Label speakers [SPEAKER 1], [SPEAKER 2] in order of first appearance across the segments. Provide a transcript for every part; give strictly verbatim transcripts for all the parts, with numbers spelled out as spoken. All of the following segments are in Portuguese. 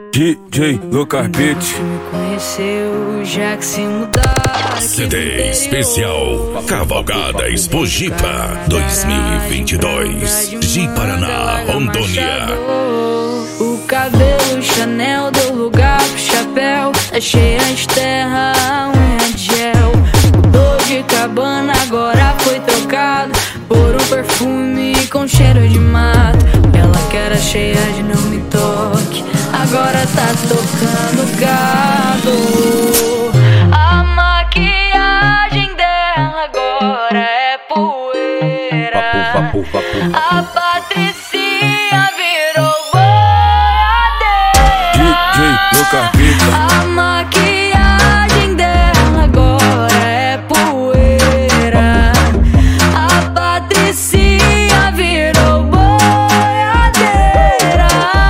[SPEAKER 1] D J Lucas Beats.
[SPEAKER 2] Me conheceu já que se mudar.
[SPEAKER 3] C D especial Cavalgada Expojipa dois mil e vinte e dois, de Paraná, Rondônia.
[SPEAKER 2] O cabelo Chanel deu lugar pro chapéu, tá cheia de terra, a unha de gel. Mudou de cabana, agora foi trocado por um perfume com cheiro de mato. Ela que era cheia de não me toque, agora tá tocando gado. A maquiagem dela agora é poeira.
[SPEAKER 1] Papu, papu, papu.
[SPEAKER 2] A Patricinha virou boiadeira.
[SPEAKER 1] D J Lucas Beats.
[SPEAKER 2] A maquiagem dela agora é poeira. A Patricinha virou boiadeira.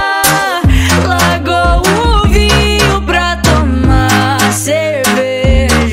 [SPEAKER 2] Largou o vinho pra tomar cerveja.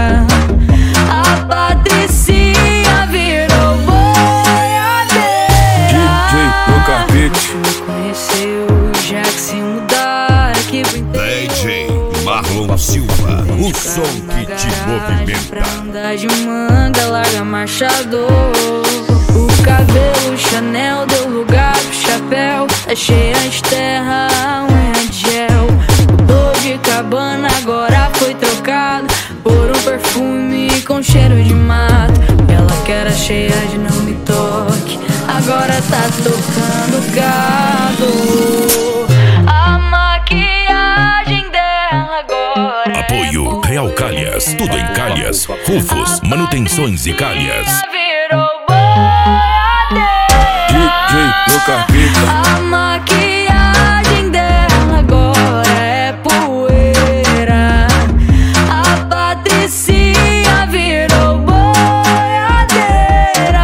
[SPEAKER 2] A Patricinha virou boiadeira.
[SPEAKER 1] D J Lucas Beats.
[SPEAKER 2] Me conheceu já que se mudar aqui pro interior.
[SPEAKER 3] D J Marlon Silva, o som que te
[SPEAKER 2] Pra
[SPEAKER 3] movimenta.
[SPEAKER 2] andar de manga, larga marchador. O cabelo Chanel deu lugar pro chapéu, tá cheia de terra, a unha de gel. Mudou de cabana, agora foi trocado por um perfume com cheiro de mato. Ela que era cheia de não me toque, agora tá tocando gado. A maquiagem dela agora
[SPEAKER 3] Apoio Real Calhas, tudo em calhas, rufos, manutenções e calhas.
[SPEAKER 2] virou boiadeira.
[SPEAKER 1] D J Lucas Beats.
[SPEAKER 2] A maquiagem dela agora é poeira. A Patricinha virou boiadeira.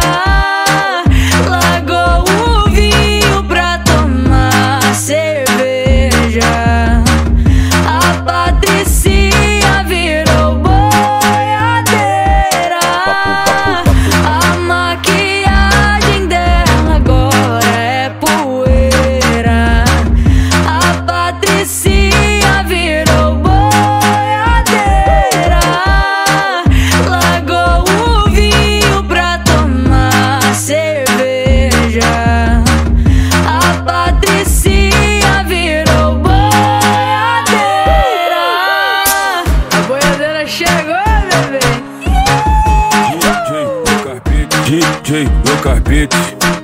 [SPEAKER 2] Largou o vinho pra tomar cerveja. A Patricinha virou boiadeira. A maquiagem dela agora é poeira. A Patricinha virou boiadeira. Largou o vinho pra tomar cerveja. A Patricinha virou boiadeira. A boiadeira chegou, bebê.
[SPEAKER 1] D J Lucas Beats. D J Lucas Beats.